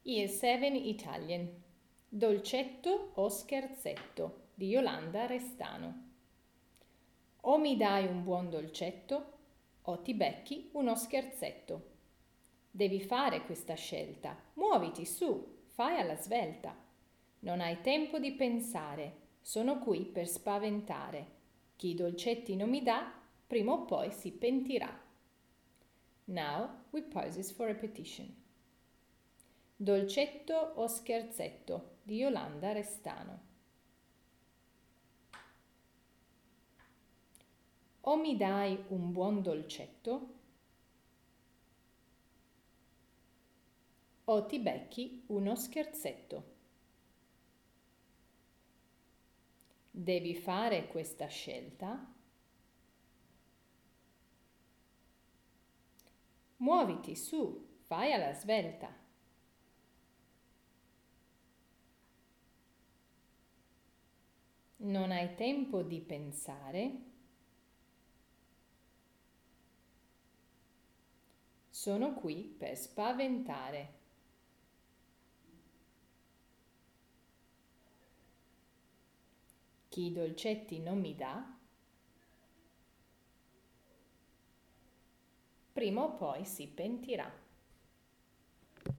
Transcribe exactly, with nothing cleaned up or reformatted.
Year seven Italian. Dolcetto o scherzetto di Yolanda Restano. O mi dai un buon dolcetto o ti becchi uno scherzetto. Devi fare questa scelta. Muoviti su, fai alla svelta. Non hai tempo di pensare, sono qui per spaventare. Chi i dolcetti non mi dà, prima o poi si pentirà. Now we pauses for repetition. Dolcetto o scherzetto di Yolanda Restano. O mi dai un buon dolcetto o ti becchi uno scherzetto. Devi fare questa scelta. Muoviti su, fai alla svelta. Non hai tempo di pensare. Sono qui per spaventare. Chi i dolcetti non mi dà, prima o poi si pentirà.